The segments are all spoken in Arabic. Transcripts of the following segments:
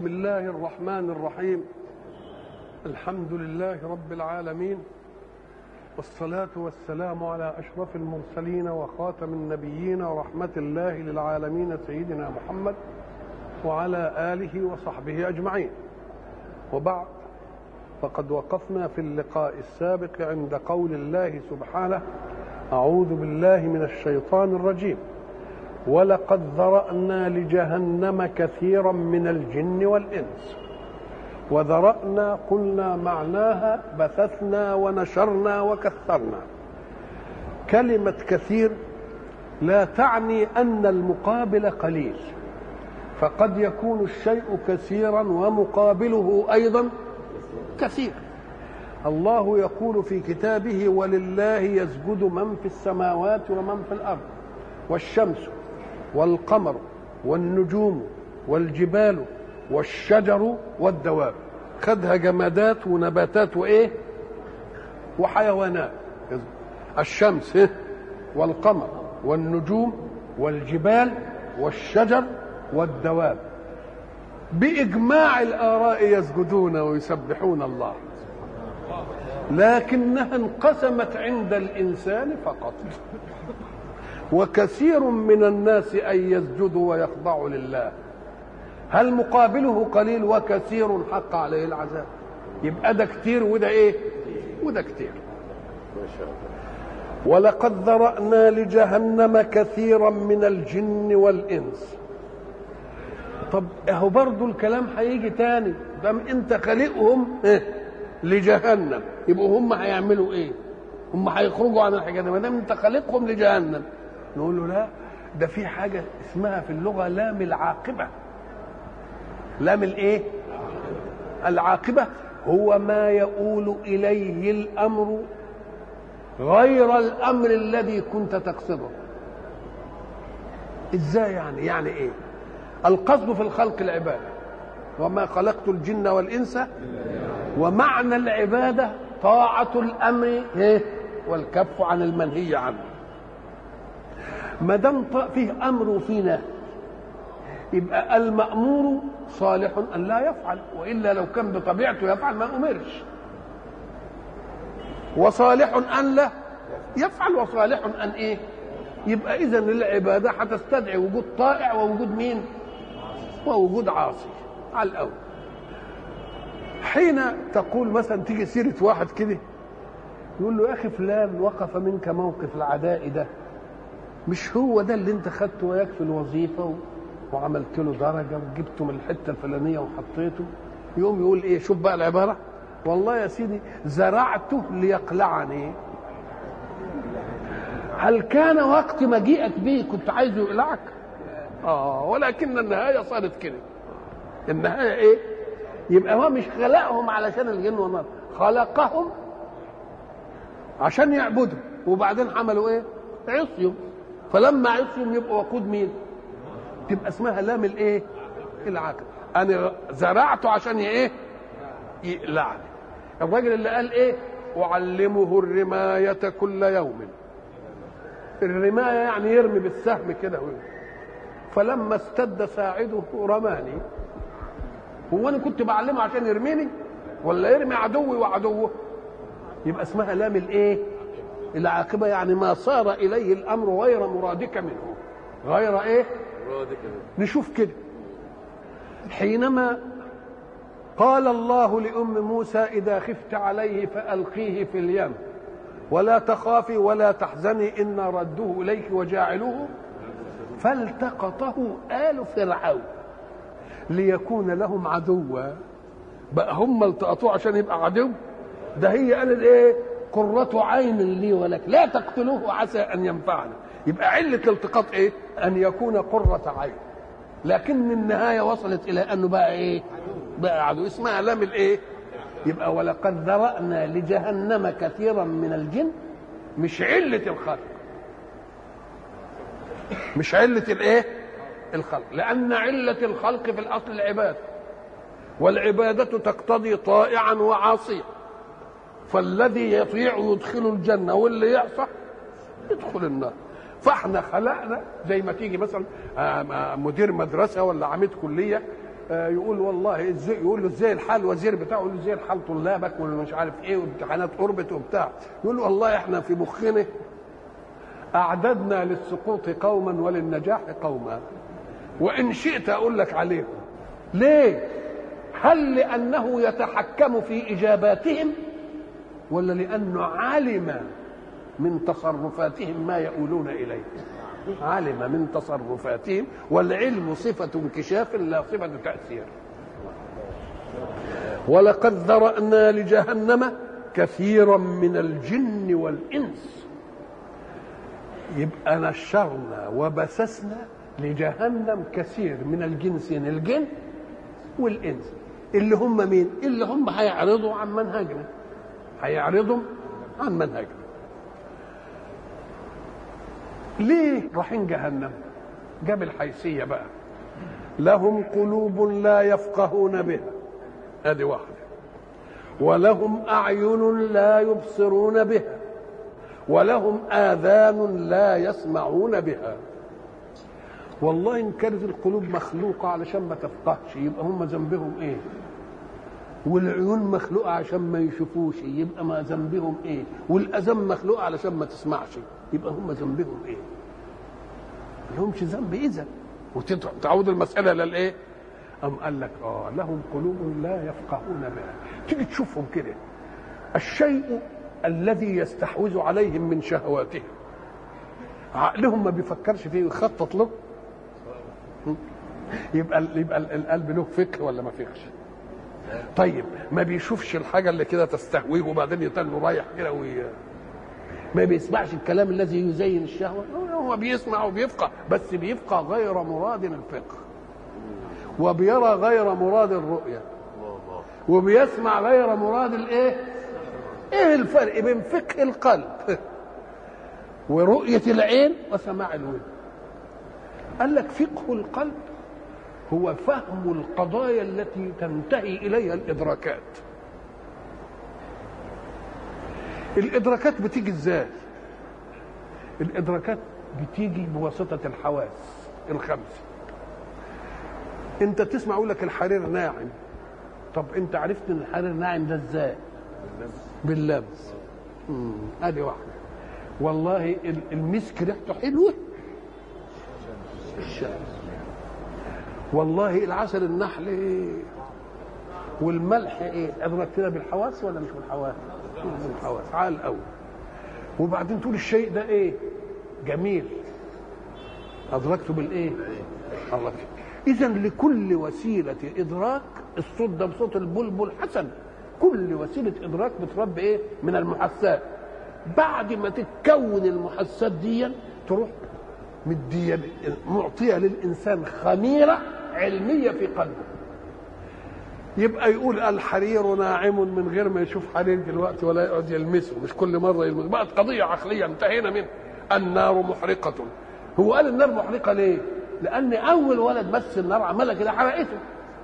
بسم الله الرحمن الرحيم. الحمد لله رب العالمين، والصلاة والسلام على أشرف المرسلين وخاتم النبيين ورحمة الله للعالمين سيدنا محمد وعلى آله وصحبه أجمعين. وبعد، فقد وقفنا في اللقاء السابق عند قول الله سبحانه: أعوذ بالله من الشيطان الرجيم: ولقد ذرأنا لجهنم كثيرا من الجن والإنس. وذرأنا قلنا معناها بثثنا ونشرنا وكثرنا. كلمة كثير لا تعني أن المقابل قليل، فقد يكون الشيء كثيرا ومقابله أيضا كثير. الله يقول في كتابه: ولله يسجد من في السماوات ومن في الأرض، والشمس والقمر والنجوم والجبال والشجر والدواب. خدها جمادات ونباتات وايه وحيوانات. الشمس والقمر والنجوم والجبال والشجر والدواب بإجماع الآراء يسجدون ويسبحون الله، لكنها انقسمت عند الإنسان فقط. وكثير من الناس أن يسجدوا ويخضعوا لله، هل مقابله قليل؟ وكثير حق عليه العذاب. يبقى ده كتير وده ايه وده كتير. ما شاء الله. ولقد ذرأنا لجهنم كثيرا من الجن والإنس. طب اهو برضو الكلام هيجي تاني، دام انت خالقهم لجهنم، يبقوا هم هيعملوا ايه؟ هم هيخرجوا عن الحاجه دي ما دام انت خالقهم لجهنم. نقول له لا، ده في حاجه اسمها في اللغه لام العاقبه. لام الايه؟ العاقبه هو ما يؤول اليه الامر غير الامر الذي كنت تقصده. ازاي يعني؟ يعني ايه؟ القصد في الخلق العباده، وما خلقت الجن والانس، ومعنى العباده طاعه الامر والكف عن المنهي عنه. ما دام فيه امر وفيه نهي، يبقى المأمور صالح ان لا يفعل، والا لو كان بطبيعته يفعل ما امرش. وصالح ان لا يفعل، وصالح ان ايه؟ يبقى اذا العباده هتستدعي وجود طائع ووجود مين؟ ووجود عاصي على الاول. حين تقول مثلا، تيجي سيره واحد كده يقول له: يا اخي فلان وقف منك موقف العداء ده، مش هو ده اللي انت خدته وياك في الوظيفه وعملت له درجه وجبته من الحته الفلانيه وحطيته؟ يقوم يقول ايه؟ شوف بقى العباره: والله يا سيدي زرعته ليقلعني. هل كان وقت مجيئك به كنت عايزه يقلعك؟ ولكن النهايه صارت كده. النهايه ايه؟ يبقى هو مش خلقهم علشان الجن والنار، خلقهم عشان يعبدوا، وبعدين عملوا ايه؟ عصيوا. فلما عصيوا يبقوا وقود مين؟ تبقى اسمها لام الايه؟ العاقبه. انا زرعته عشان ايه؟ يقلعني. الراجل اللي قال ايه؟ اعلمه الرمايه كل يوم. الرمايه يعني يرمي بالسهم كده، فلما استد ساعده رماني. هو انا كنت بعلمه عشان يرميني ولا يرمي عدوي وعدوه؟ يبقى اسمها لام الايه؟ العاقبه. يعني ما صار اليه الامر غير مرادك منه. غير ايه؟ مرادك منه. نشوف كده، حينما قال الله لأم موسى: إذا خفت عليه فألقيه في اليم ولا تخافي ولا تحزني إنا ردوه إليك وجاعلوه، فالتقطه آل فرعون ليكون لهم عدوا. بقى هم التقطوه عشان يبقى عدو؟ ده هي قالت ايه؟ قرة عين لي ولك لا تقتلوه عسى ان ينفعنا. يبقى علة الالتقاط ايه؟ ان يكون قرة عين، لكن النهاية وصلت الى انه بقى ايه؟ بقى عدو. اسمها لام الايه؟ يبقى ولقد ذرأنا لجهنم كثيرا من الجن، مش علة الخلق، مش علة الايه؟ الخلق، لان علة الخلق في الاصل العبادة، والعبادة تقتضي طائعا وعاصيا، فالذي يطيع يدخل الجنة واللي يعصى يدخل النار. فاحنا خلقنا زي ما تيجي مثلا مدير مدرسة ولا عميد كلية يقول والله ازاي، يقول له ازاي الحال، الوزير بتاعه يقول له ازاي الحال طلابك ومش عارف ايه وامتحانات قربت وبتاع، يقول له والله احنا في مخنا اعددنا للسقوط قوما وللنجاح قوما، وان شئت اقول لك عليهم. ليه؟ هل لانه يتحكم في اجاباتهم، ولا لانه علم من تصرفاتهم ما يؤولون اليه؟ علم من تصرفاتهم، والعلم صفة انكشاف لا صفة تأثير. ولقد ذرأنا لجهنم كثيرا من الجن والإنس، يبقى نشرنا وبسسنا لجهنم كثير من الجنسين، الجن والإنس، اللي هم مين؟ اللي هم هيعرضوا عن منهجنا، هيعرضوا عن منهجنا. ليه رايحين جهنم؟ جاب الحيثية بقى. لهم قلوب لا يفقهون بها، ادي واحدة، ولهم أعين لا يبصرون بها، ولهم آذان لا يسمعون بها. والله إن كانت القلوب مخلوقة علشان ما تفقهش يبقى هم ذنبهم إيه؟ والعيون مخلوقة عشان ما يشوفوش يبقى ما ذنبهم إيه؟ والأذان مخلوقة علشان ما تسمعش يبقى هم ذنبهم إيه؟ ما لهمش ذنب إذا. وتعود المسألة للإيه؟ أم قال لك لهم قلوب لا يفقهون بها. تيجي تشوفهم كده، الشيء الذي يستحوذ عليهم من شهواتهم عقلهم ما بيفكرش فيه ويخطط له، يبقى القلب له فكر ولا ما فيهش؟ طيب ما بيشوفش الحاجه اللي كده تستهويه وبعدين يتنه رايح كده ما بيسمعش الكلام الذي يزين الشهوه؟ هو بيسمع وبيفقه، بس بيفقه غير مراد الفقه، وبيرى غير مراد الرؤيه، وبيسمع غير مراد الايه؟ ايه الفرق بين فقه القلب ورؤيه العين وسماع الودن؟ قال لك فقه القلب هو فهم القضايا التي تنتهي اليها الادراكات. الادراكات بتيجي ازاي؟ الادراكات بتيجي بواسطه الحواس الخمسه. انت تسمع يقول لك الحرير ناعم، طب انت عرفت ان الحرير ناعم ده ازاي؟ باللمس. ادي واحده. والله المسك ريحته حلوه، الشمس. والله العسل النحل والملح ايه؟ ادركتنا بالحواس ولا مش بالحواس؟ بالحواس على الاول. وبعدين تقول الشيء ده ايه؟ جميل، ادركته بالايه؟ الله. اذا لكل وسيله ادراك، الصوت ده بصوت البلبل حسن، كل وسيله ادراك بتربي ايه؟ من المحسات. بعد ما تتكون المحسات دي تروح مديه معطيه للانسان خميره علميه في قلبه، يبقى يقول الحرير ناعم من غير ما يشوف حرير دلوقتي ولا يقعد يلمسه، مش كل مره يلمسه. بقت قضيه عقليه انتهينا منها. النار محرقه. هو قال النار محرقه ليه؟ لان اول ولد بس النار عملها كده حرقته.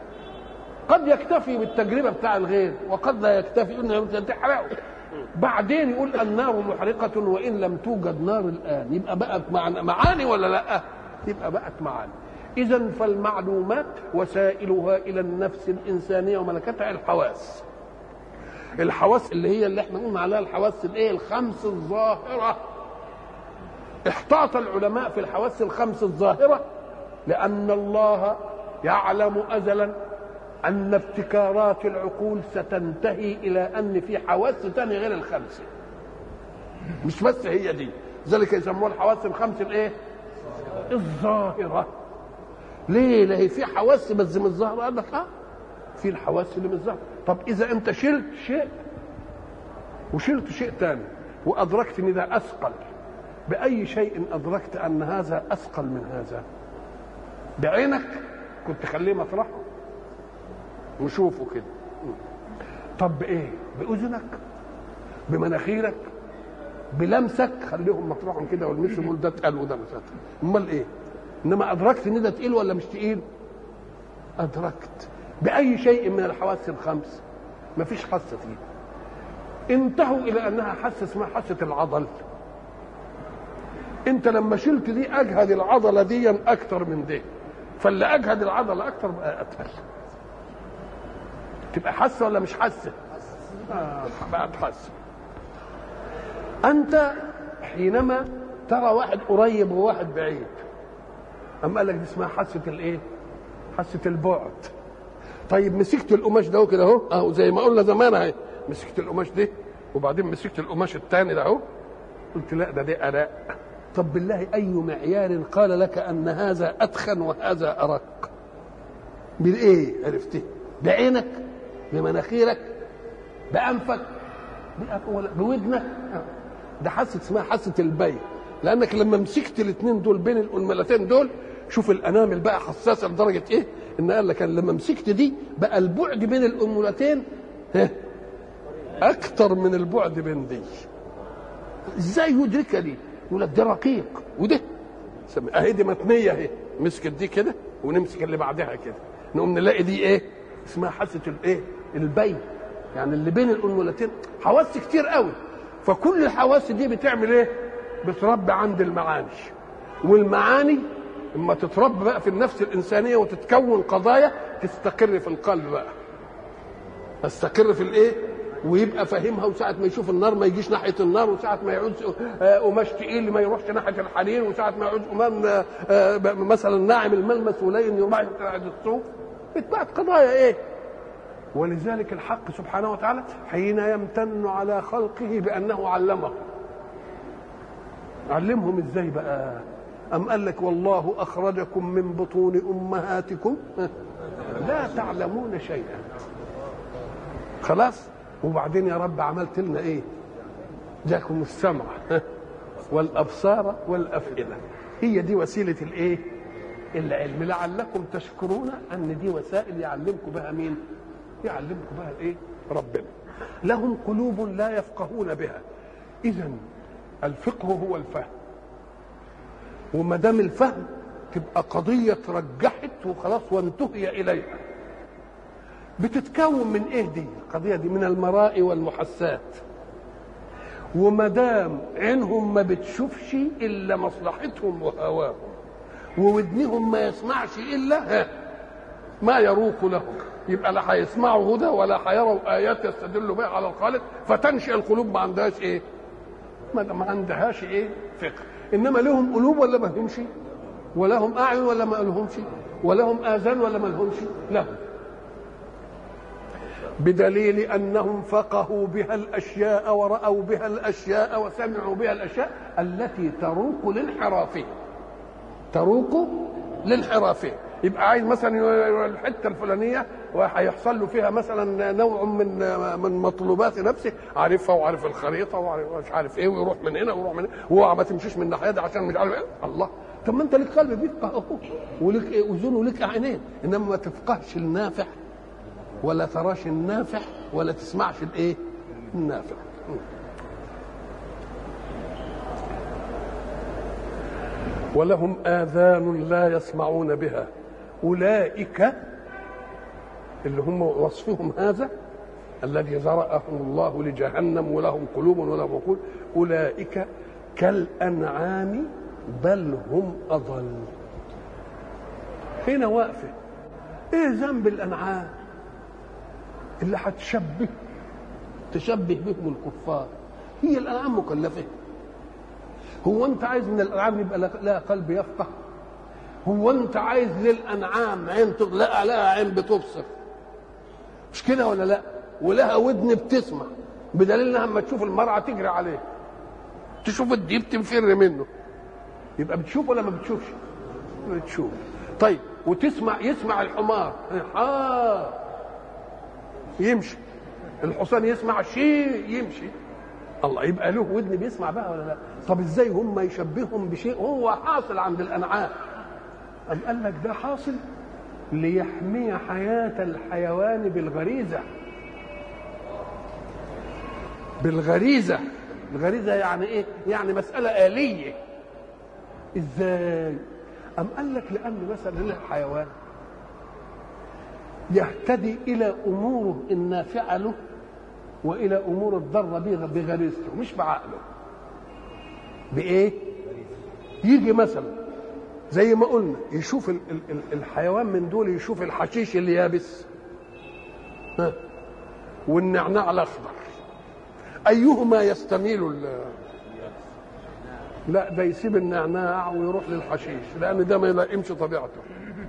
قد يكتفي بالتجربه بتاع الغير وقد لا يكتفي انه تحرقه. بعدين يقول النار محرقه وان لم توجد نار الان، يبقى بقت معاني ولا لا؟ يبقى بقت معاني. إذن فالمعلومات وسائلها إلى النفس الإنسانية وملكتها الحواس. الحواس اللي هي اللي احنا قلنا عليها الحواس الايه؟ الخمس الظاهرة. احتاط العلماء في الحواس الخمس الظاهرة لأن الله يعلم أزلا أن ابتكارات العقول ستنتهي إلى أن في حواس ثانية غير الخمسة، مش بس هي دي، ذلك يسموها الحواس الخمس الايه؟ الظاهرة. ليه؟ لا هي في حواس بس مش ظاهره. قال لك في الحواس اللي مش ظاهره. طب اذا انت شلت شيء وشلت شيء ثاني وادركت ان ده اثقل، باي شيء ادركت ان هذا اثقل من هذا؟ بعينك كنت خليه مطرحه وشوفه كده. طب بايه؟ باذنك، بمناخيرك، بلمسك، خليهم مطرحهم كده والمسهم ده اتقل وده مش اتقل. امال ايه؟ انما ادركت ان ده تقيل ولا مش تقيل؟ ادركت باي شيء من الحواس الخمس؟ ما فيش حاسه فيه. انتهوا الى انها حاسه اسمها حاسه العضل. انت لما شلت دي اجهد العضله دي اكتر من دي، فاللي اجهد العضله اكتر بقى اتقل. تبقى حاسه ولا مش حاسه؟ بقى تحس. انت حينما ترى واحد قريب وواحد بعيد، اما قال لك دي اسمها حاسه الايه؟ حاسه البعد. طيب مسكت القماش ده كده اهو زي ما قلنا زمان اهي، مسكت القماش ده وبعدين مسكت القماش الثاني ده اهو، قلت لا ده أراء. طب بالله أي معيار قال لك أن هذا أدخن وهذا أرق؟ بالإيه عرفته؟ بعينك؟ بمناخيرك؟ بأنفك؟ بودنك؟ ده حاسة اسمها حاسة البين، لأنك لما مسكت الاثنين دول بين الأنملتين دول، شوف الأنامل بقى حساسة لدرجة إيه؟ إن قال لك لما مسكت دي بقى البعد بين الأنملتين أكتر من البعد بين دي. ازاي يدركها دي؟ يقول لك ده رقيق وده اهي دي متنيه اهي، مسكت دي كده ونمسك اللي بعدها كده، نقوم نلاقي دي ايه؟ اسمها حاسه الايه؟ البين، يعني اللي بين الانملتين حواس كتير قوي. فكل الحواس دي بتعمل ايه؟ بتربي عند المعاني، والمعاني اما تتربى بقى في النفس الانسانيه وتتكون قضايا تستقر في القلب بقى، تستقر في الايه؟ ويبقى فاهمها، وساعة ما يشوف النار ما يجيش ناحية النار، وساعة ما يعوز قماش تقيل ما يروحش ناحية الحرير، وساعة ما يعوز قمام مثلا ناعم الملمس ولين يروح ناحية الصوف. بتبقت قضايا ايه؟ ولذلك الحق سبحانه وتعالى حين يمتن على خلقه بأنه علمهم ازاي بقى؟ أم قال لك والله أخرجكم من بطون أمهاتكم لا تعلمون شيئا. خلاص. وبعدين يا رب عملت لنا ايه؟ جاكم السمع والابصار والافئده. هي دي وسيله الايه؟ العلم، لعلكم تشكرون ان دي وسائل يعلمكم بها مين؟ يعلمكم بها الايه؟ ربنا. لهم قلوب لا يفقهون بها. اذا الفقه هو الفهم، وما دام الفهم تبقى قضيه ترجحت وخلاص وانتهي اليها. بتتكون من ايه دي القضيه دي؟ من المرائي والمحسات. وما دام عينهم ما بتشوفش الا مصلحتهم وهواهم، وودنهم ما يسمعش الا ما يروق لهم، يبقى لا هيسمعوا هدى ولا هيروا ايات يستدلوا بها على الخالق، فتنشئ القلوب ما عندهاش ايه؟ ما عندهاش ايه؟ فقه. انما لهم قلوب ولا ما لهمش؟ ولهم اعين ولا ما لهمش؟ ولهم اذان ولا ما لهمش؟ لهم. بدليل انهم فقهوا بها الاشياء ورأوا بها الاشياء وسمعوا بها الاشياء التي تروق للانحرافيه. تروق للانحرافيه. يبقى عايز مثلا الحته الفلانيه وهيحصل له فيها مثلا نوع من مطلوبات نفسه، عارفها وعارف الخريطه ومش عارف ايه، ويروح من هنا ويروح من هنا، وهو ما تمشيش من الناحيه دي عشان مش عارف ايه. الله، طب ما انت لك قلب بيفقه اهو، ولك اذن ولك عينين، انما ما تفقهش النافع ولا تراش النافع ولا تسمعش الايه؟ النافع. ولهم آذان لا يسمعون بها. أولئك اللي هم وصفهم هذا الذي ذرأهم الله لجهنم ولهم قلوب ولهم عقول، أولئك كالأنعام بل هم أضل. هنا واقفة إيه ذنب الأنعام اللي تشبه بهم الكفار؟ هي الأنعام مكلفة؟ هو أنت عايز من الأنعام يبقى لها قلب يفقه؟ هو أنت عايز للأنعام عين لها عين بتبصر؟ مش كده ولا لا؟ ولها ودن بتسمع، بدليل انها لما تشوف المرأة تجري عليه، تشوف الديب تنفر منه. يبقى بتشوف ولا ما بتشوفش؟ بتشوف. طيب وتسمع، يسمع الحمار يمشي، الحصان يسمع شيء يمشي. الله، يبقى له ودن بيسمع بقى ولا لا؟ طب ازاي هم يشبههم بشيء هو حاصل عند الانعام؟ أم قال لك ده حاصل ليحمي حياة الحيوان بالغريزة. بالغريزة. الغريزة يعني ايه؟ يعني مسألة آلية. ازاي؟ أم قال لك لأن مثلا الحيوان يهتدي إلى أموره النافعة له وإلى أمور الضارة بغريزته مش بعقله. بإيه؟ يجي مثلا زي ما قلنا يشوف الحيوان من دول، يشوف الحشيش اللي يابس والنعناع الاخضر، ايهما يستميل لا ده يسيب النعناع ويروح للحشيش، لان ده ما يلائمش طبيعته.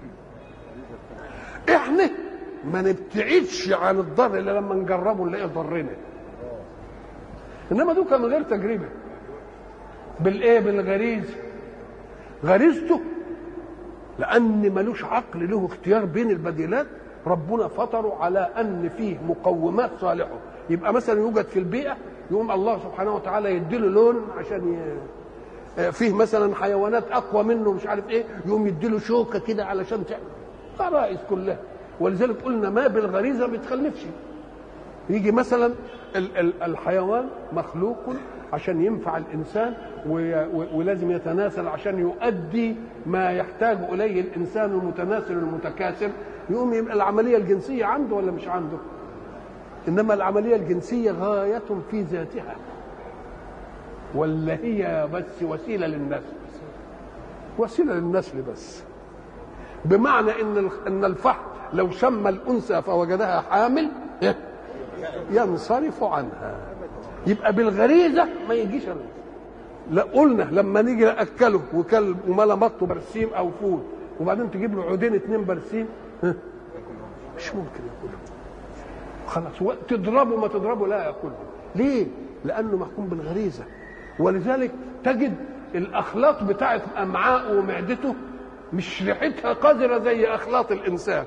احنا ما نبتعدش عن الضر الا لما نجربه نلاقي ضرنا، انما دوكا من غير تجربه بالايه، بالغريزه، غريزته لان ملوش عقل له اختيار بين البديلات، ربنا فطره على ان فيه مقومات صالحه. يبقى مثلا يوجد في البيئه يقوم الله سبحانه وتعالى يديله لون عشان فيه مثلا حيوانات اقوى منه مش عارف ايه، يقوم يديله شوكه كده علشان غرائز كلها. ولذلك قلنا ما بالغريزه ما بيتخلفش. يجي مثلا الحيوان مخلوق عشان ينفع الانسان ولازم يتناسل عشان يؤدي ما يحتاج اليه الانسان المتناسل المتكاثر، يقوم يبقى العمليه الجنسيه عنده ولا مش عنده؟ انما العمليه الجنسيه غايه في ذاتها ولا هي بس وسيله للنسل؟ وسيله للنسل بس، بمعنى ان الفحل لو شم الانثى فوجدها حامل ينصرف عنها. يبقى بالغريزه ما يجيش. لا قلنا لما نيجي ناكله وكلب وملا بطه برسيم او فول وبعدين تجيب له عودين 2 برسيم مش ممكن ياكله خلاص. تضربه ما تضربه لا ياكله. ليه؟ لانه محكوم بالغريزه. ولذلك تجد الاخلاط بتاعت امعاءه ومعدته مش ريحتها قذره زي اخلاط الانسان،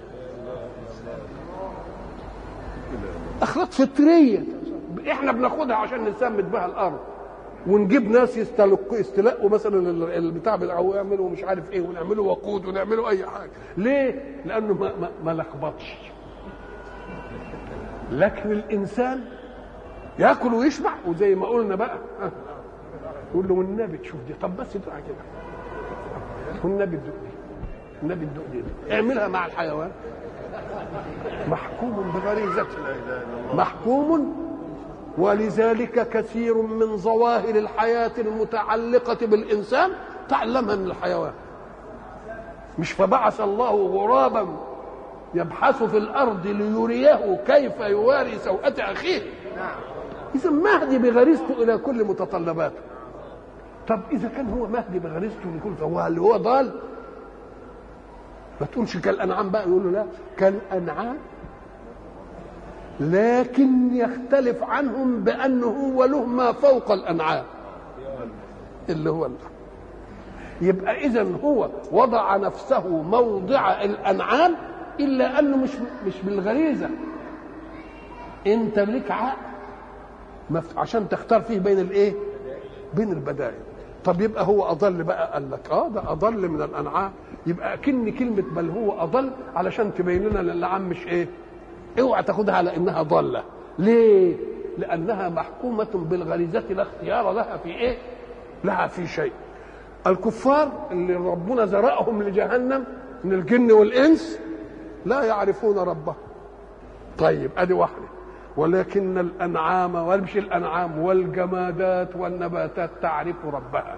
اخلاط فطريه احنا بناخدها عشان نسمد بها الارض، ونجيب ناس يستلقوا مثلا البتاع او يعملوا مش عارف ايه، ونعملوا وقود ونعملوا اي حاجه. ليه؟ لانه ما لخبطش. لكن الانسان ياكل ويشبع، وزي ما قلنا بقى يقول له والنبي تشوف دي، طب بس تروح كده والنبي تدوق دي، النبي تدوق دي، اعملها مع الحيوان. محكوم بغريزته، محكوم. ولذلك كثير من ظواهر الحياة المتعلقة بالإنسان تعلمها من الحيوان. مش فبعث الله غرابا يبحث في الأرض ليريه كيف يواري سوءة أخيه. إذا مهدي بغريزته إلى كل متطلباته. طب إذا كان هو مهدي بغريزته لكل، فهل هو ضال؟ ما تقولش كالأنعام بقى، يقول له لا كالأنعام لكن يختلف عنهم بأنه هو له ما فوق الأنعام اللي هو يبقى إذن هو وضع نفسه موضع الأنعام، إلا أنه مش بالغريزة. أنت لك عقل عشان تختار فيه بين الإيه؟ بين البدائل. طب يبقى هو أضل بقى؟ قال لك ده أضل من الأنعام. يبقى كن كلمة بل هو أضل علشان تبين لنا الأنعام مش إيه؟ اوعى تاخدها على انها ضاله. ليه؟ لانها محكومه بالغريزه لا اختيار لها في ايه؟ لها في شيء. الكفار اللي ربنا زرعهم لجهنم من الجن والانس لا يعرفون ربهم. طيب ادي واحده. ولكن الانعام ومش الانعام والجمادات والنباتات تعرف ربها.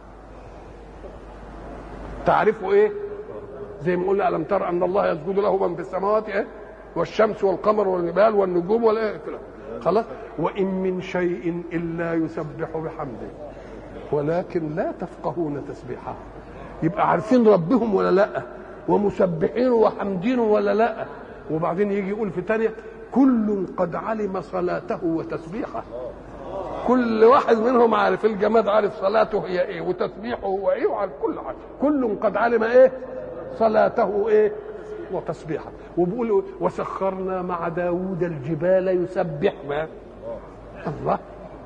تعرف ايه؟ زي ما قلنا الم تر ان الله يسجد له من في السماوات ايه؟ والشمس والقمر والجبال والنجوم والايه خلاص. وان من شيء الا يسبح بحمده ولكن لا تفقهون تسبيحه. يبقى عارفين ربهم ولا لا؟ ومسبحين وحمدين ولا لا؟ وبعدين يجي يقول في ثانيه كل قد علم صلاته وتسبيحه. كل واحد منهم عارف. الجماد عارف صلاته هي ايه وتسبيحه هو ايه، وعارف كل حاجه. كل قد علم ايه؟ صلاته ايه وتسبيحه. وبيقول وسخرنا مع داود الجبال يسبحنا. الله،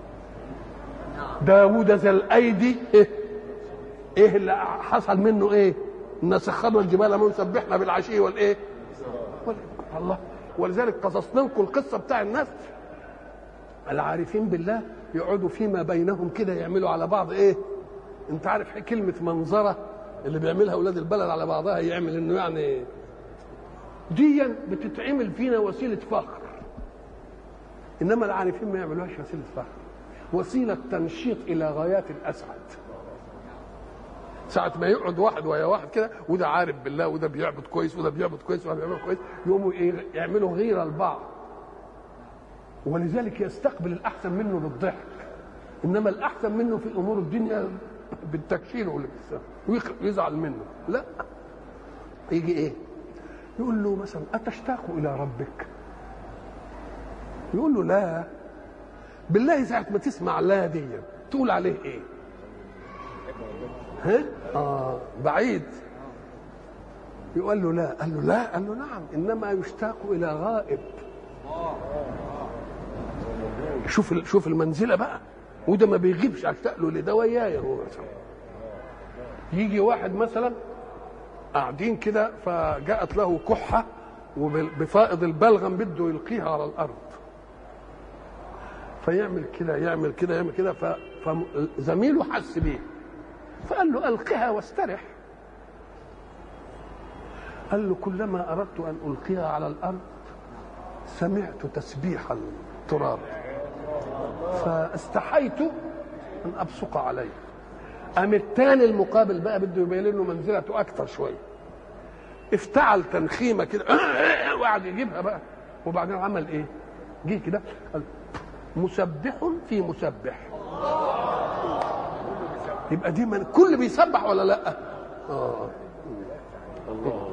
داود ذا الايدي ايه اللي حصل منه؟ ايه؟ ان سخرنا الجبال ما يسبحنا بالعشي والايه الله. ولذلك قصصنا لكم القصه بتاع الناس العارفين بالله يقعدوا فيما بينهم كده يعملوا على بعض ايه؟ انت عارف كلمه منظره اللي بيعملها اولاد البلد على بعضها، يعمل انه يعني ديا بتتعمل فينا وسيله فخر. انما العارفين ما يعملوهاش وسيله فخر، وسيله تنشيط الى غايات الاسعد. ساعة ما يقعد واحد ويا واحد كده، وده عارف بالله وده بيعبد كويس وده بيعبد كويس وده بيعبد كويس، يقوموا يعملوا غيرة لبعض، ولذلك يستقبل الأحسن منه بالضحك، إنما الأحسن منه في أمور الدنيا بالتكشير ويزعل منه. لا، يجي إيه؟ يقول له مثلا أتشتاق إلى ربك؟ يقول له لا. بالله ساعة ما تسمع لا دي تقول عليه إيه؟ بعيد. يقول له لا. قال له لا. قال له نعم، انما يشتاق الى غائب. شوف المنزله بقى، وده ما بيغيبش، اشتاق له لده ويايا. هو مثلا يجي واحد مثلا قاعدين كده، فجاءت له كحه وبفائض البلغم بده يلقيها على الارض، فيعمل كده يعمل كده يعمل كده، فزميله حس بيه فقال له ألقها واسترح. قال له كلما أردت أن ألقيها على الأرض سمعت تسبيح التراب فاستحيت أن أبصق عليه. قام الثاني المقابل بقى بده يبين له منزلته أكثر شوية، افتعل تنخيمة كده وقعد يجيبها بقى، وبعدين عمل إيه؟ جه كده قال مسبح في مسبح. يبقى دي من كل بيسبح ولا لا؟ الله.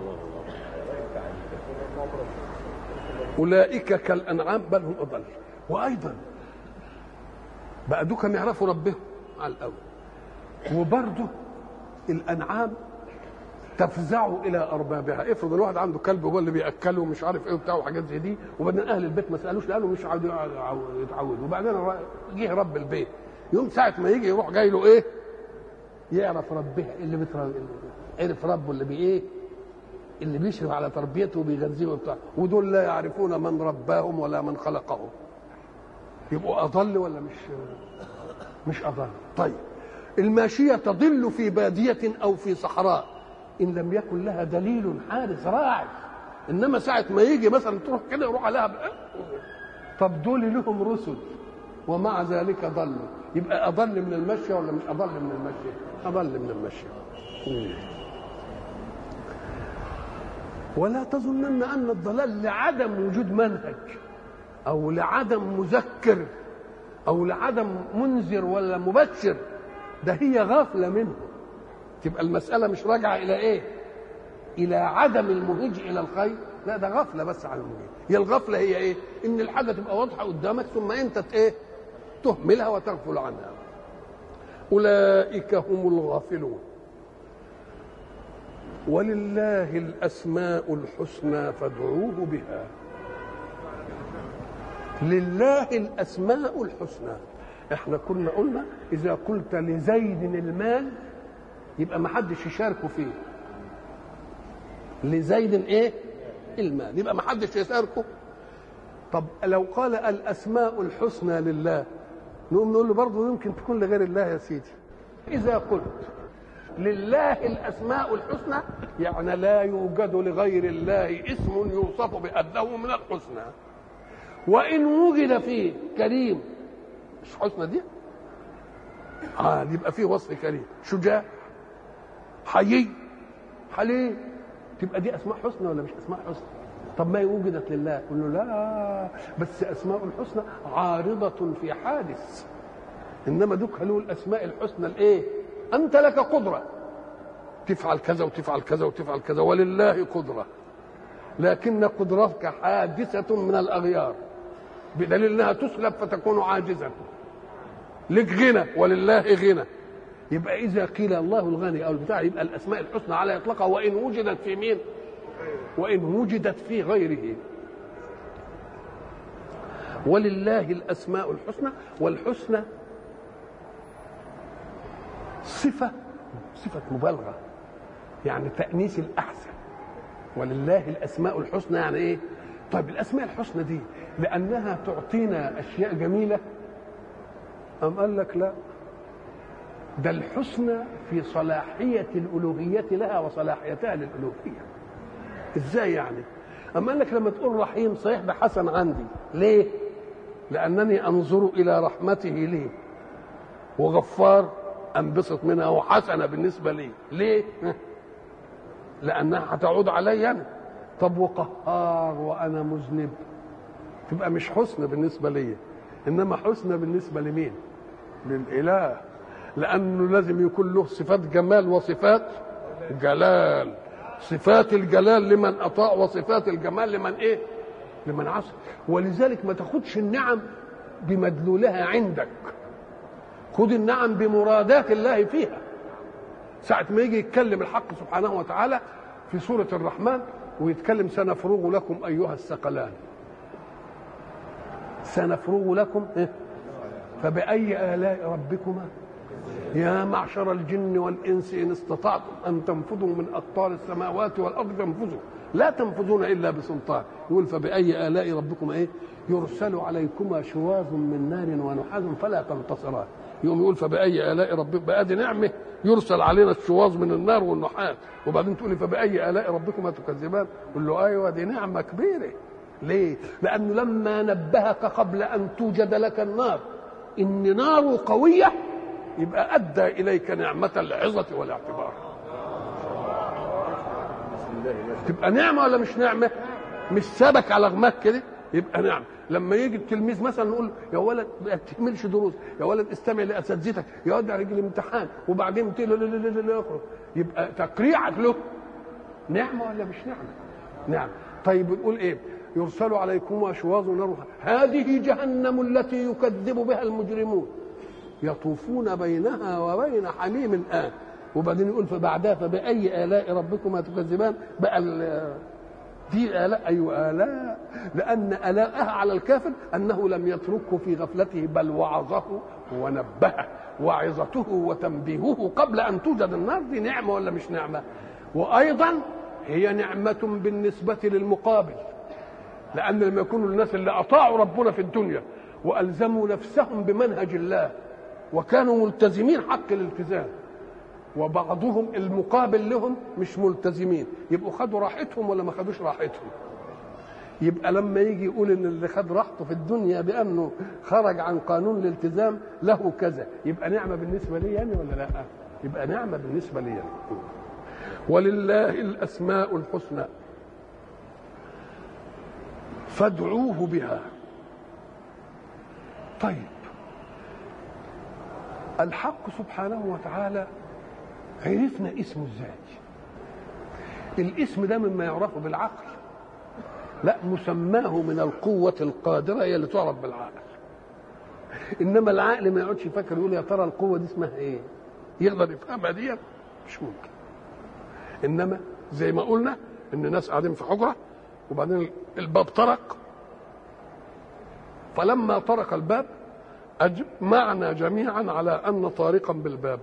اولئك كالانعام بل هم اضل. وايضا بقى دول كانوا يعرفوا ربهم على الاول، وبرضه الانعام تفزع الى اربابها. افرض الواحد عنده كلب هو اللي بياكله ومش عارف ايه وبتاع وحاجات زي دي، وبعدين اهل البيت ما سالوش لانه مش عايزين يتعودوا، وبعدين جه رب البيت يوم ساعه ما يجي يروح جاي له ايه؟ يعرف ربه، اللي عرف ربه اللي بايه؟ اللي بيشرف على تربيته وبيغذيه وبتاع. ودول لا يعرفون من رباهم ولا من خلقهم، يبقوا اضل ولا مش اضل؟ طيب الماشيه تضل في باديه او في صحراء ان لم يكن لها دليل حارس راعي، انما ساعه ما يجي مثلا تروح كده يروح عليها طب دول لهم رسل ومع ذلك ضلوا، يبقى اضل من المشي ولا مش اضل من المشي؟ اضل من المشي. ولا تظنن ان الضلال لعدم وجود منهج او لعدم مذكر او لعدم منذر ولا مبشر، ده هي غفله منه. تبقى المساله مش راجعه الى ايه؟ الى عدم المهج الى الخير، لا ده غفله بس عن المهج. هي الغفله هي ايه؟ ان الحاجه تبقى واضحه قدامك ثم انت ايه؟ تهملها وتغفل عنها. اولئك هم الغافلون. ولله الاسماء الحسنى فادعوه بها. لله الاسماء الحسنى. احنا كنا قلنا اذا قلت لزيد المال يبقى ما حدش يشاركه فيه. لزيد ايه؟ المال، يبقى ما حدش يشاركه. طب لو قال الاسماء الحسنى لله نقوم نقول له برضه يمكن تكون لغير الله يا سيدي. اذا قلت لله الاسماء الحسنى يعني لا يوجد لغير الله اسم يوصف بانه من الحسنى، وان وجد فيه كريم مش حسنى دي؟ يبقى فيه وصف كريم، شجاع، حيي، حليم، تبقى دي اسماء حسنى ولا مش اسماء حسنى؟ طب ما وجدت لله يقول له لا، بس اسماء الحسنى عارضه في حادث، انما دوك له الاسماء الحسنى الايه؟ انت لك قدره تفعل كذا وتفعل كذا وتفعل كذا، ولله قدره، لكن قدرتك حادثه من الاغيار بدليل انها تسلب فتكون عاجزه. لك غنى ولله غنى. يبقى اذا قيل الله الغني او البتاع يبقى الاسماء الحسنى على اطلاقها وان وجدت في مين؟ وان وجدت في غيره. ولله الاسماء الحسنى. والحسنى صفه مبالغه، يعني تأنيس الأحسن. ولله الأسماء الحسنى يعني إيه؟ طيب الأسماء الحسنى دي لأنها تعطينا أشياء جميلة أم قال لك لا، ده الحسنى في صلاحية الألوهية لها وصلاحيتها للألوهية. إزاي يعني؟ أم قال لك لما تقول رحيم صحيح ده حسن عندي، ليه؟ لأنني أنظر إلى رحمته لي، وغفار انبسط منها وحسنه بالنسبه لي. ليه؟ لانها هتعود علي انا. طب وقهار وانا مذنب تبقى مش حسنه بالنسبه لي، انما حسنه بالنسبه لمين؟ للاله، لانه لازم يكون له صفات جمال وصفات جلال. صفات الجلال لمن اطاع وصفات الجمال لمن ايه؟ لمن عصى. ولذلك ما تاخدش النعم بمدلولها عندك، خد النعم بمرادات الله فيها. ساعة ما يجي يتكلم الحق سبحانه وتعالى في سورة الرحمن ويتكلم سنفرغ لكم أيها الثقلان، سنفرغ لكم فبأي آلاء ربكما يا معشر الجن والإنس إن استطعتم أن تنفذوا من أقطار السماوات والأرض فانفذوا لا تنفذون إلا بسلطان. يقول فبأي آلاء ربكما يرسل عليكما شواظ من نار ونحاس فلا تنتصران. يقوم يقول فبأي آلاء ربكما، بقى دي نعمة يرسل علينا الشواظ من النار والنحاس، وبعدين تقول لي فبأي آلاء ربكما تكذبان. قل له أيوة دي نعمة كبيرة. ليه؟ لأنه لما نبهك قبل أن توجد لك النار إن نار قوية يبقى أدى إليك نعمة العظة والاعتبار. تبقى نعمة ولا مش نعمة؟ مش سابك على غماك كده يبقى نعمة. لما يجي التلميذ مثلا نقول يا ولد ما تكملش دروس، يا ولد استمع لاساتذتك، يا ولد عليك الامتحان، وبعدين لا يبقى تقريعك له نعمه ولا مش نعمه؟ نعم. طيب بنقول ايه؟ يرسل عليكم شواظ نار، هذه جهنم التي يكذب بها المجرمون يطوفون بينها وبين حميم آن. وبعدين يقول فبعدها فبأي آلاء ربكما تكذبان. بقى دي آلاء، أيوة آلاء، لأن آلاءها على الكافر أنه لم يتركه في غفلته بل وعظه ونبهه. وعظته وتنبيهه قبل أن توجد النار دي نعمة ولا مش نعمة؟ وأيضا هي نعمة بالنسبة للمقابل، لأن لما يكونوا الناس اللي أطاعوا ربنا في الدنيا وألزموا نفسهم بمنهج الله وكانوا ملتزمين حق الالتزام، وبعضهم المقابل لهم مش ملتزمين، يبقوا خدوا راحتهم ولا ما خدوش راحتهم؟ يبقى لما يجي يقول ان اللي خد راحته في الدنيا بانه خرج عن قانون الالتزام له كذا، يبقى نعمه بالنسبه لي يعني ولا لا؟ يبقى نعمه بالنسبه لي يعني. ولله الاسماء الحسنى فادعوه بها. طيب الحق سبحانه وتعالى عرفنا اسمه ازاي؟ الاسم ده مما يعرف بالعقل؟ لا، مسماه من القوة القادرة هي اللي تعرف بالعقل. انما العقل ما يقعدش يفكر يقول يا ترى القوة دي اسمها ايه؟ يقدر يفهمها دي؟ مش ممكن. انما زي ما قلنا ان ناس قاعدين في حجرة وبعدين الباب طرق، فلما طرق الباب أجمعنا جميعا على أن طارقا بالباب،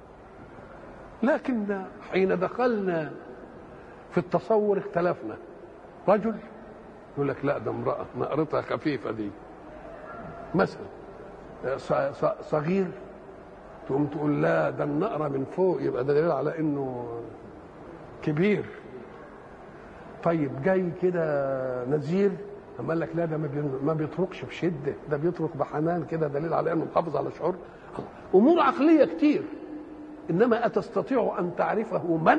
لكن حين دخلنا في التصور اختلفنا. رجل يقول لك لا ده امرأة نقرتها خفيفة دي مثلا، صغير تقوم تقول لا ده النقرة من فوق يبقى ده دليل على انه كبير. طيب جاي كده نزير أما قال لك لا ده ما بيتركش بشدة، ده بيترك بحنان كده، دليل على انه محافظ على شعور. امور عقلية كتير، انما اتستطيع ان تعرفه من؟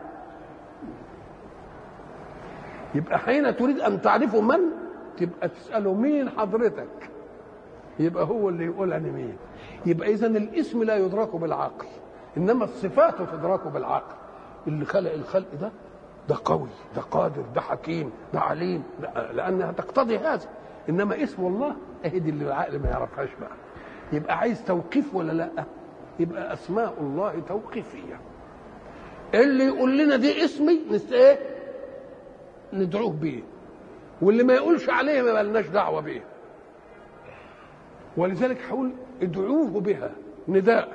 يبقى حين تريد ان تعرفه من تبقى تساله مين حضرتك، يبقى هو اللي يقول انا مين. يبقى اذا الاسم لا يدرك بالعقل، انما الصفات تدرك بالعقل. اللي خلق الخلق ده قوي، ده قادر، ده حكيم، ده عليم، لانها تقتضي هذا. انما اسم الله اهدي اللي العقل ما يعرفهاش بقى. يبقى عايز توقيف ولا لا؟ يبقى اسماء الله توقيفيه. اللي يقول لنا دي اسمي ايه ندعوه بيه، واللي ما يقولش عليه ما لناش دعوه بيه. ولذلك هقول ادعوه بها نداء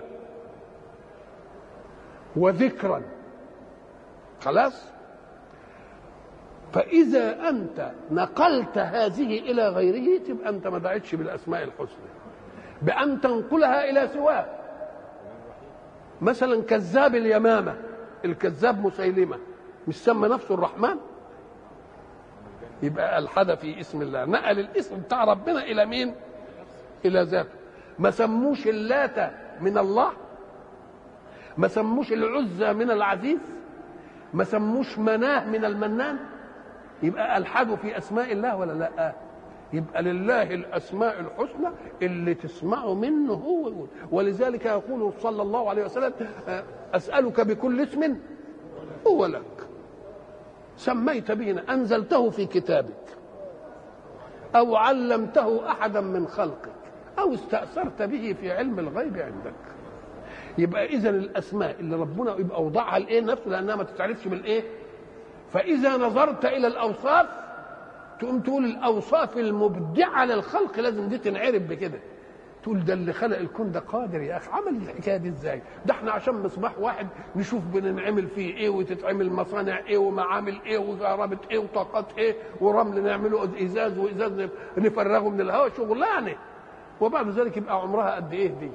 وذكرا، خلاص. فاذا انت نقلت هذه الى غيره تبقى انت ما دعيتش بالاسماء الحسنى، بان تنقلها الى سواه. مثلا كذاب اليمامه، الكذاب مسيلمه مش سمى نفسه الرحمن؟ يبقى الحد في اسم الله، نقل الاسم بتاع ربنا الى مين؟ الى ذاته. ما سموش اللات من الله؟ ما سموش العزى من العزيز، ما سموش مناه من المنان، يبقى ألحدوا في أسماء الله ولا لا؟ يبقى لله الأسماء الحسنى اللي تسمعوا منه هو يقول. ولذلك يقول صلى الله عليه وسلم أسألك بكل اسم هو لك سميت به أنزلته في كتابك أو علمته أحدا من خلقك أو استأثرت به في علم الغيب عندك. يبقى إذن الأسماء اللي ربنا يبقى وضعها الإيه نفسه، لأنها ما تتعرفش بالإيه. فإذا نظرت إلى الأوصاف تقوم تقول الأوصاف المبدعة للخلق لازم دي تنعرف بكده. تقول ده اللي خلق الكون ده قادر يا أخي، عمل الحكاية دي إزاي؟ ده إحنا عشان مصباح واحد نشوف بنعمل فيه إيه وتتعمل مصانع إيه ومعامل إيه وكهرباء إيه وطاقات إيه ورمل نعمله إزاز وإزاز نفرغه من الهواء، شغلانة. وبعد ذلك يبقى عمرها قد إيه دي؟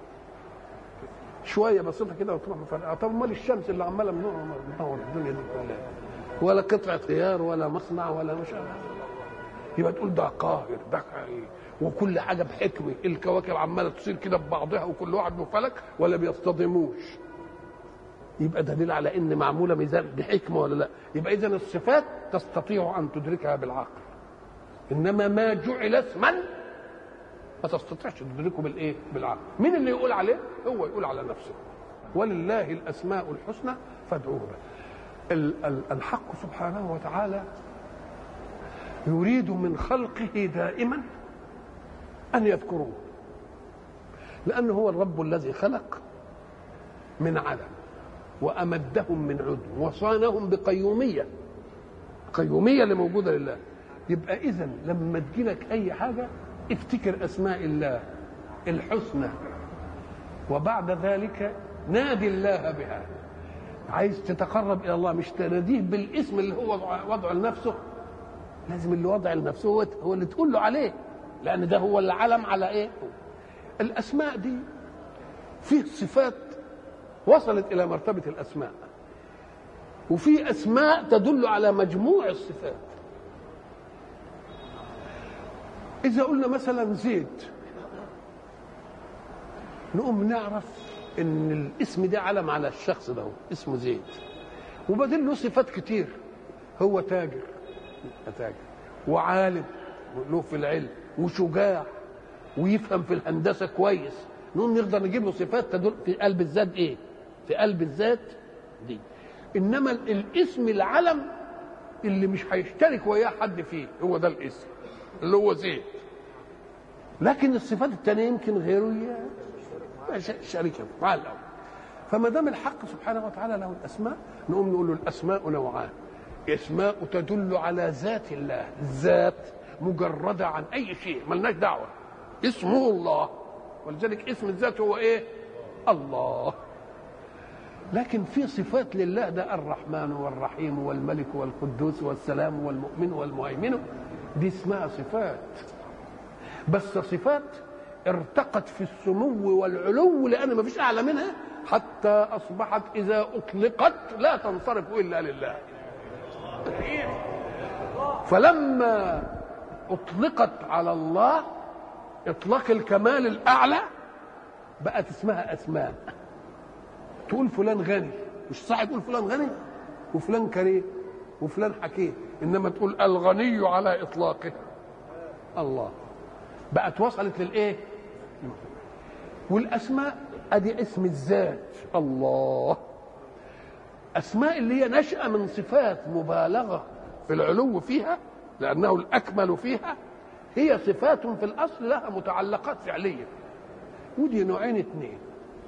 شويه بسيطه كده وتروح مفرقعه. طب امال الشمس اللي عماله منور الدنيا دي كلها، ولا قطعه خيار ولا مصنع ولا مش عارف، يبقى تقول ده قاهر ده وكل حاجه بحكمه. الكواكب عماله تصير كده ببعضها وكل واحد له فلك ولا بيصطدموش، يبقى دليل على ان معموله ميزان بحكمه ولا لا. يبقى اذا الصفات تستطيع ان تدركها بالعقل، انما ما جعل اسما ما تستطيعش تدركه بالايه؟ بالعقل. مين اللي يقول عليه؟ هو يقول على نفسه. ولله الاسماء الحسنى فادعوه به. الحق سبحانه وتعالى يريد من خلقه دائما ان يذكروه، لانه هو الرب الذي خلق من عدم وامدهم من عدم وصانهم بقيوميه، قيوميه اللي موجوده لله. يبقى اذا لما تجيلك اي حاجه افتكر اسماء الله الحسنى، وبعد ذلك نادي الله بها. عايز تتقرب الى الله مش تناديه بالاسم اللي هو وضعه لنفسه، لازم اللي وضع لنفسه هو اللي تقول له عليه، لان ده هو اللي علم على ايه. الاسماء دي فيه صفات وصلت الى مرتبه الاسماء، وفي اسماء تدل على مجموع الصفات. إذا قلنا مثلا زيد، نقوم نعرف إن الاسم ده علم على الشخص ده اسمه زيد، وبدل له صفات كتير. هو تاجر وعالم له في العلم وشجاع ويفهم في الهندسة كويس، نقوم نقدر نجيب له صفات تدل في قلب الذات إيه؟ في قلب الذات دي. إنما الاسم العلم اللي مش هيشترك وياه حد فيه هو ده الاسم اللي هو زيد، لكن الصفات الثانيه يمكن غيره شريكه مع الاول. فما دام الحق سبحانه وتعالى له الاسماء، نقوم نقول له الاسماء نوعان: اسماء تدل على ذات الله، ذات مجرده عن اي شيء ملناش دعوه، اسمه الله، ولذلك اسم الذات هو ايه؟ الله. لكن في صفات لله، ده الرحمن والرحيم والملك والقدوس والسلام والمؤمن والمهيمن، دي اسمها صفات، بس صفات ارتقت في السمو والعلو لأن ما فيش أعلى منها، حتى أصبحت إذا أطلقت لا تنصرف إلا لله. فلما أطلقت على الله إطلاق الكمال الأعلى بقت اسمها أسماء. تقول فلان غني، مش صح تقول فلان غني وفلان كريم وفلان حكيم، انما تقول الغني على اطلاقه الله، بقت وصلت للايه؟ والاسماء ادي اسم الذات الله، اسماء اللي هي نشأة من صفات مبالغه في العلو فيها لانه الاكمل فيها، هي صفات في الاصل لها متعلقات فعليه. ودي نوعين اثنين: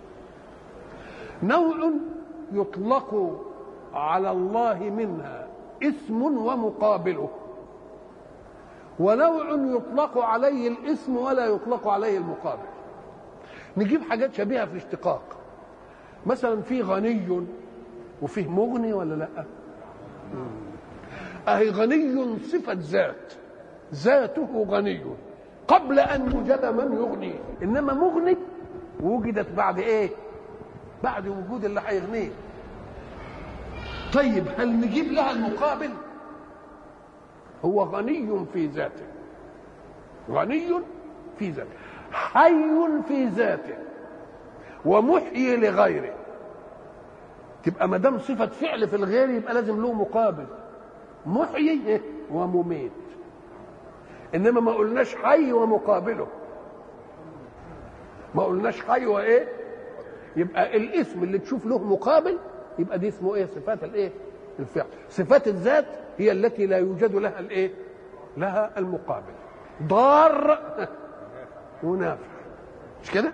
نوع يطلق على الله منها اسم ومقابله، ونوع يطلق عليه الاسم ولا يطلق عليه المقابل. نجيب حاجات شبيهة في الاشتقاق، مثلا في غني وفيه مغني ولا لا؟ أهي غني صفة ذات، ذاته غني قبل أن يوجد من يغني، إنما مغني وجدت بعد إيه؟ بعد وجود اللي هيغنيه. طيب هل نجيب لها المقابل؟ هو غني في ذاته، غني في ذاته، حي في ذاته، ومحيي لغيره. يبقى ما دام صفه فعل في الغير يبقى لازم له مقابل، محيي ومميت. انما ما قلناش حي ومقابله، ما قلناش حي وايه. يبقى الاسم اللي تشوف له مقابل يبقى دي اسمه ايه؟ صفات الايه؟ الفعل. صفات الذات هي التي لا يوجد لها الايه؟ لها المقابل. ضار ونافع، مش كده؟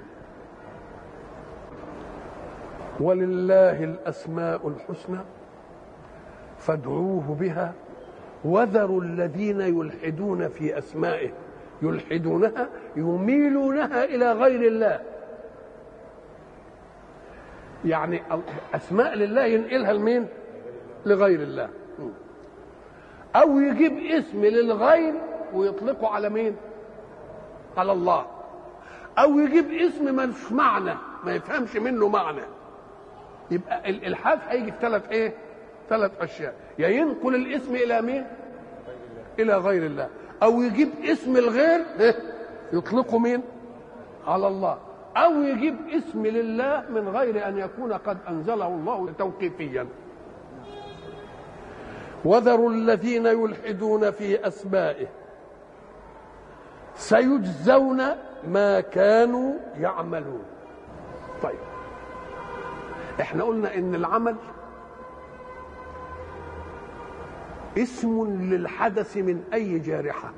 ولله الاسماء الحسنى فادعوه بها وذروا الذين يلحدون في اسمائه. يلحدونها يميلونها الى غير الله، يعني اسماء لله ينقلها لمين؟ لغير الله. او يجيب اسم للغير ويطلقه على مين؟ على الله. او يجيب اسم ملوش معنى، ما يفهمش منه معنى. يبقى الالحاد هيجي في ثلاث اشياء: يا ينقل الاسم الى مين؟ الى غير الله، او يجيب اسم الغير يطلقه مين؟ على الله، او يجيب اسم لله من غير ان يكون قد انزله الله توقيفيا. وذروا الذين يلحدون في اسمائه سيجزون ما كانوا يعملون. طيب احنا قلنا ان العمل اسم للحدث من اي جارحه،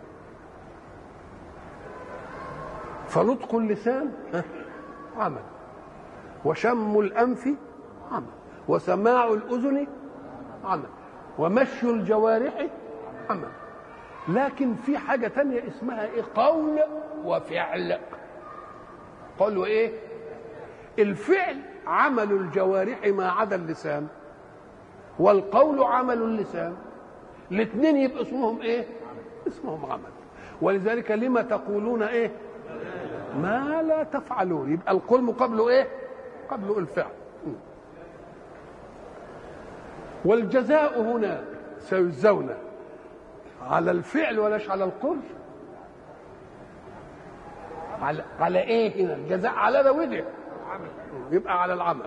فنطق اللسان عمل، وشم الانف عمل، وسماع الاذن عمل، ومشي الجوارح عمل. لكن في حاجه تانية اسمها ايه؟ قول وفعل. قول وايه؟ الفعل عمل الجوارح ما عدا اللسان، والقول عمل اللسان. الاثنين يبقى اسمهم ايه؟ اسمهم عمل. ولذلك لما تقولون ايه؟ ما لا تفعلون. يبقى القول مقابله ايه؟ قبله الفعل. والجزاء هنا سيجزون على الفعل ولاش على القول. على ايه هنا الجزاء؟ على ده وده، يبقى على العمل.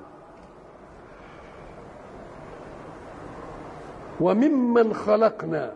وممن خلقنا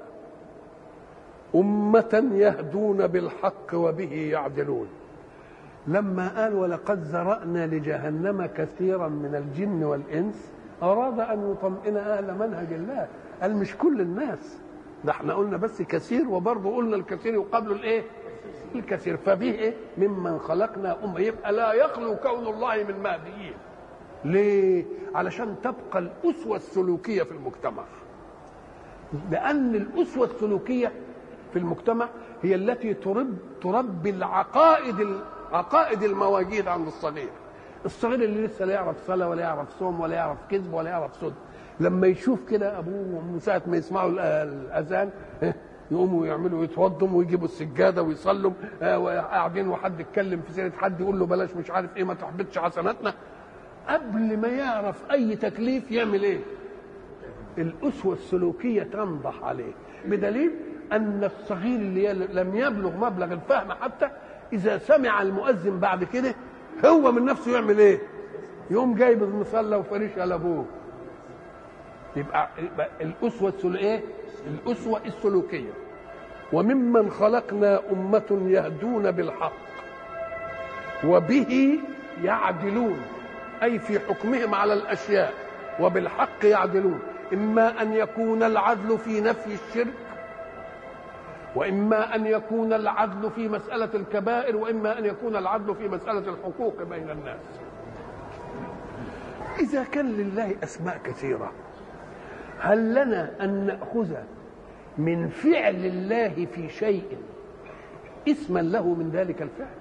أمة يهدون بالحق وبه يعدلون. لما قال ولقد ذرأنا لجهنم كثيرا من الجن والإنس أراد أن يطمئن أهل منهج الله. قال مش كل الناس، ده احنا قلنا بس كثير، وبرضه قلنا الكثير يقابل الايه؟ الكثير. فبه ايه؟ ممن خلقنا أمة. يبقى لا يخلو كون الله من مهديين. ليه؟ علشان تبقى الأسوة السلوكية في المجتمع، لأن الأسوة السلوكية في المجتمع هي التي تربي عقائد المواجيد عند الصغير. الصغير اللي لسه لا يعرف صلاة ولا يعرف صوم ولا يعرف كذب ولا يعرف صدق، لما يشوف كده أبوه من ساعة ما يسمعوا الأذان يقوموا يعملوا يتوضوا ويجيبوا السجادة ويصلوا، وقاعدين وحد يتكلم في سيرة حد يقول له بلاش مش عارف ايه، ما تحبطش حسناتنا. قبل ما يعرف أي تكليف يعمل ايه؟ الأسوة السلوكية تنضح عليه، بدليل أن الصغير اللي لم يبلغ مبلغ الفهم حتى إذا سمع المؤذن بعد كده هو من نفسه يعمل إيه؟ يقوم جايب المصلى وفريشها لأبوه. يبقى الأسوة السلوكية، الأسوة السلوكية. وممن خلقنا أمة يهدون بالحق وبه يعدلون، أي في حكمهم على الأشياء وبالحق يعدلون. إما أن يكون العدل في نفي الشرك، وإما أن يكون العدل في مسألة الكبائر، وإما أن يكون العدل في مسألة الحقوق بين الناس. إذا كان لله أسماء كثيرة، هل لنا أن نأخذ من فعل الله في شيء اسما له من ذلك الفعل؟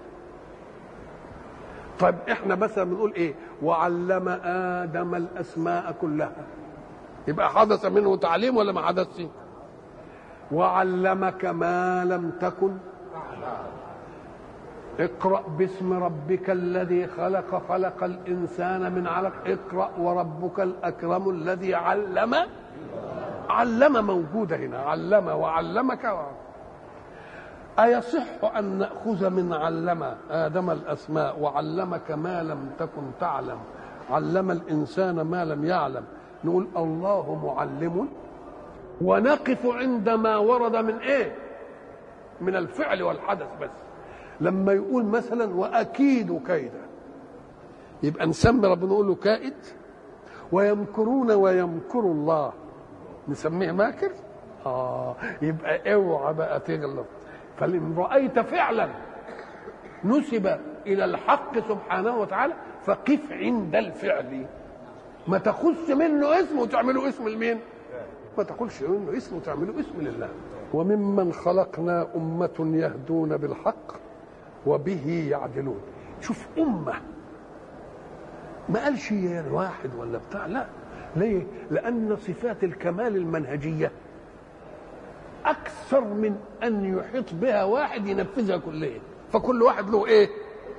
طيب احنا مثلا بنقول ايه؟ وعلم آدم الأسماء كلها، يبقى حدث منه تعليم ولا ما حدثش؟ وعلمك ما لم تكن اقرأ باسم ربك الذي خلق، خلق الإنسان من علق. اقرأ وربك الأكرم الذي علم. علم موجودة هنا، علم وعلمك. أيصح أن نأخذ من علم آدم الأسماء وعلمك ما لم تكن تعلم علم الإنسان ما لم يعلم، نقول الله معلم، ونقف عندما ورد من ايه؟ من الفعل والحدث. بس لما يقول مثلا وأكيد كيدا، يبقى نسمي ربنا نقول له كائد. ويمكرون ويمكر الله، نسميه ماكر. يبقى اوعى بقى تغلط. فإن رأيت فعلا نسب إلى الحق سبحانه وتعالى فقف عند الفعل، ما تاخذش منه اسم وتعمله اسم لمين؟ ما تقولش منه اسم وتعمله اسم لله. وممن خلقنا أمة يهدون بالحق وبه يعدلون. شوف أمة، ما قالش واحد ولا بتاع، لا. ليه؟ لأن صفات الكمال المنهجية أكثر من أن يحيط بها واحد ينفذها كلها، فكل واحد له إيه؟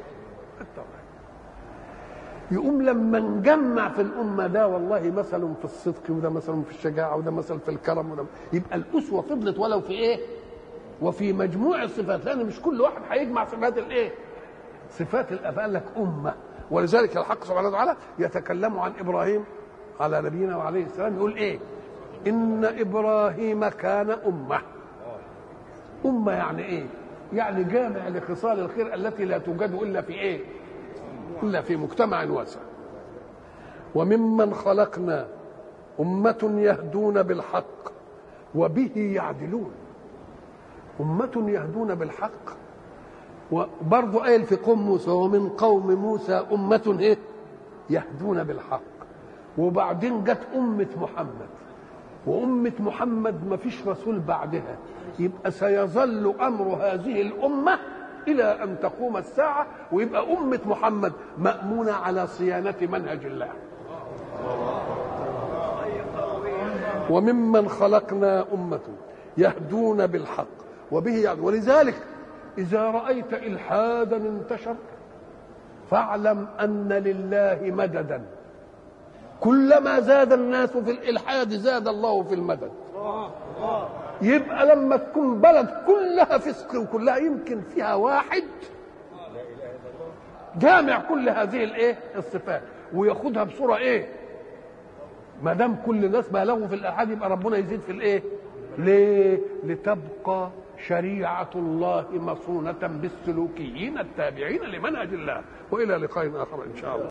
يقوم لما نجمع في الأمة ده والله مثل في الصدق، وده مثل في الشجاعة، وده مثل في الكرم، وده يبقى الأسوة فضلت ولو في إيه؟ وفي مجموع الصفات، لأن مش كل واحد هيجمع صفات الإيه؟ صفات الأفعال. لك أمة. ولذلك الحق سبحانه وتعالى يتكلم عن إبراهيم على نبينا وعليه السلام، يقول إيه؟ إن إبراهيم كان أمة. أمة يعني إيه؟ يعني جامع لخصال الخير التي لا توجد إلا في إيه؟ إلا في مجتمع واسع. وممن خلقنا أمة يهدون بالحق وبه يعدلون. أمة يهدون بالحق، وبرضه قال في قوم موسى ومن قوم موسى أمة إيه؟ يهدون بالحق. وبعدين جت أمة محمد، وأمة محمد ما فيش رسول بعدها، يبقى سيظل أمر هذه الأمة إلى أن تقوم الساعة، ويبقى أمة محمد مأمونة على صيانة منهج الله. وممن خلقنا أمة يهدون بالحق وبه يعدلون. ولذلك إذا رأيت إلحادا انتشر فاعلم أن لله مددا، كلما زاد الناس في الإلحاد زاد الله في المدد. يبقى لما تكون بلد كلها فسق وكلها يمكن فيها واحد جامع كل هذه الايه الصفات وياخدها بصوره ايه، ما دام كل الناس بالغوا في الالحاد يبقى ربنا يزيد في الايه. ليه؟ لتبقى شريعه الله مصونه بالسلوكيين التابعين لمنهج الله. والى لقاء اخر ان شاء الله.